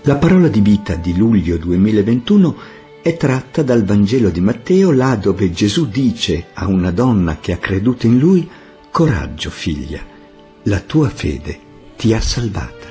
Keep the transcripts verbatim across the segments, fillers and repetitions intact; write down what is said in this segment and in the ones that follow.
La parola di vita di luglio duemilaventuno è tratta dal Vangelo di Matteo, là dove Gesù dice a una donna che ha creduto in Lui: «Coraggio, figlia, la tua fede ti ha salvata».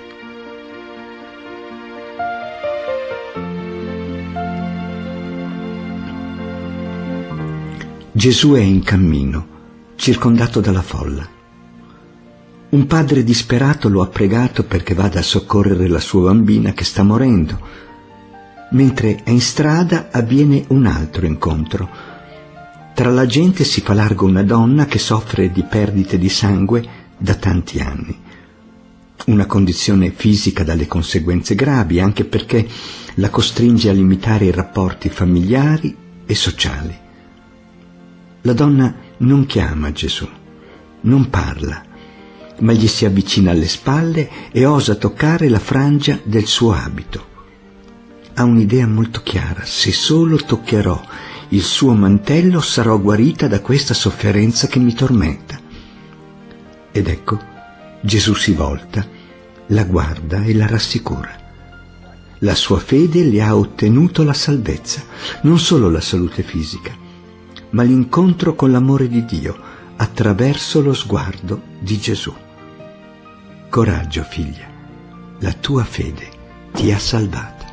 Gesù è in cammino, circondato dalla folla. Un padre disperato lo ha pregato perché vada a soccorrere la sua bambina che sta morendo. Mentre è in strada avviene un altro incontro. Tra la gente si fa largo una donna che soffre di perdite di sangue da tanti anni. Una condizione fisica dalle conseguenze gravi, anche perché la costringe a limitare i rapporti familiari e sociali. La donna non chiama Gesù, non parla, ma gli si avvicina alle spalle e osa toccare la frangia del suo abito. Ha un'idea molto chiara: se solo toccherò il suo mantello sarò guarita da questa sofferenza che mi tormenta. Ed ecco, Gesù si volta, la guarda e la rassicura. La sua fede le ha ottenuto la salvezza, non solo la salute fisica, ma l'incontro con l'amore di Dio attraverso lo sguardo di Gesù. Coraggio, figlia, la tua fede ti ha salvata.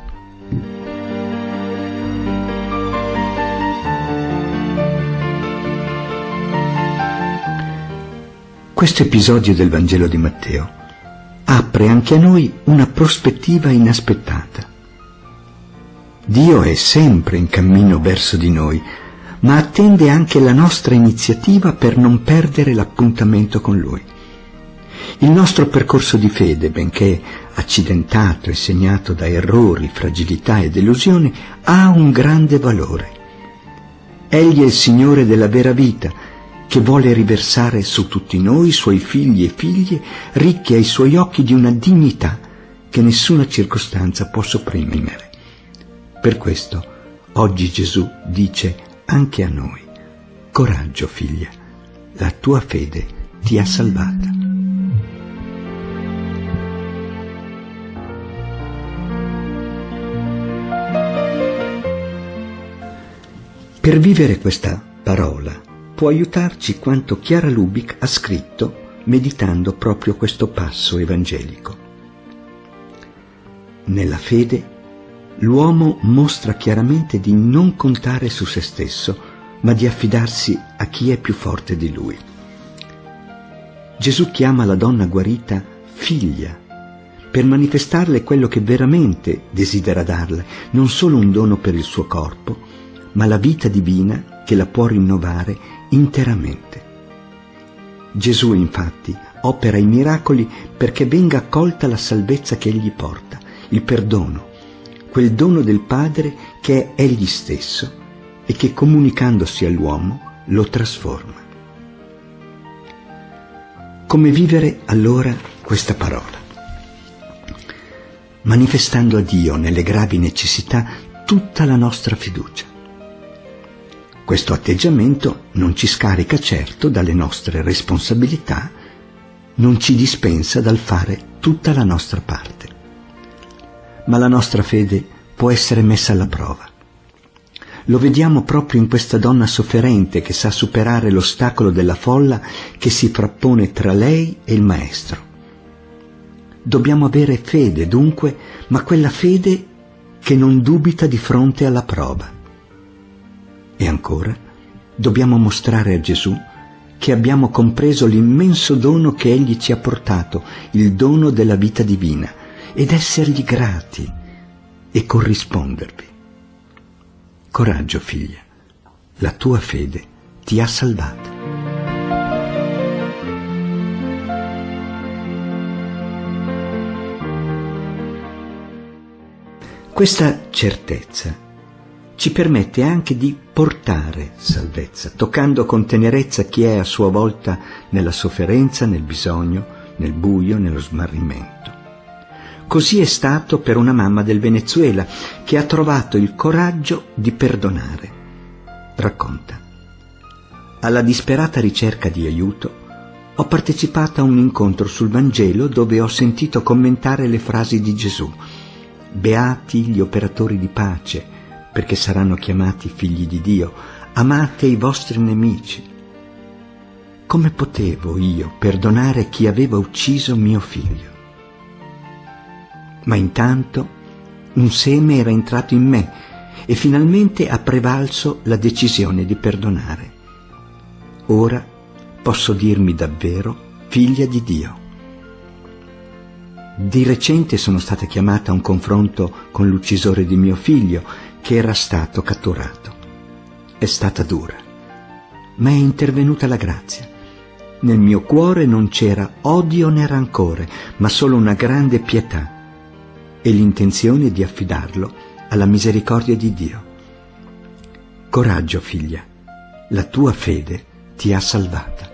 Questo episodio del Vangelo di Matteo apre anche a noi una prospettiva inaspettata. Dio è sempre in cammino verso di noi, ma attende anche la nostra iniziativa per non perdere l'appuntamento con Lui. Il nostro percorso di fede, benché accidentato e segnato da errori, fragilità e delusioni, ha un grande valore. Egli è il Signore della vera vita, che vuole riversare su tutti noi, suoi figli e figlie, ricchi ai suoi occhi di una dignità che nessuna circostanza può sopprimere. Per questo, oggi Gesù dice anche a noi: coraggio, figlia, la tua fede ti ha salvata. Per vivere questa parola può aiutarci quanto Chiara Lubich ha scritto meditando proprio questo passo evangelico. Nella fede l'uomo mostra chiaramente di non contare su se stesso, ma di affidarsi a chi è più forte di lui. Gesù chiama la donna guarita figlia, per manifestarle quello che veramente desidera darle, non solo un dono per il suo corpo, ma la vita divina che la può rinnovare interamente. Gesù, infatti, opera i miracoli perché venga accolta la salvezza che egli porta, il perdono, quel dono del Padre che è egli stesso e che, comunicandosi all'uomo, lo trasforma. Come vivere allora questa parola? Manifestando a Dio nelle gravi necessità tutta la nostra fiducia. Questo atteggiamento non ci scarica certo dalle nostre responsabilità, non ci dispensa dal fare tutta la nostra parte. Ma la nostra fede può essere messa alla prova. Lo vediamo proprio in questa donna sofferente che sa superare l'ostacolo della folla che si frappone tra lei e il Maestro. Dobbiamo avere fede, dunque, ma quella fede che non dubita di fronte alla prova. E ancora, dobbiamo mostrare a Gesù che abbiamo compreso l'immenso dono che Egli ci ha portato, il dono della vita divina, ed essergli grati e corrispondervi. Coraggio, figlia, la tua fede ti ha salvata. Questa certezza ci permette anche di portare salvezza, toccando con tenerezza chi è a sua volta nella sofferenza, nel bisogno, nel buio, nello smarrimento. Così è stato per una mamma del Venezuela che ha trovato il coraggio di perdonare. Racconta: alla disperata ricerca di aiuto ho partecipato a un incontro sul Vangelo dove ho sentito commentare le frasi di Gesù: beati gli operatori di pace, perché saranno chiamati figli di Dio. Amate i vostri nemici. Come potevo io perdonare chi aveva ucciso mio figlio? Ma intanto un seme era entrato in me e finalmente ha prevalso la decisione di perdonare. Ora posso dirmi davvero figlia di Dio. Di recente sono stata chiamata a un confronto con l'uccisore di mio figlio, che era stato catturato. È stata dura, ma è intervenuta la grazia. Nel mio cuore non c'era odio né rancore, ma solo una grande pietà e l'intenzione di affidarlo alla misericordia di Dio. Coraggio, figlia, la tua fede ti ha salvata.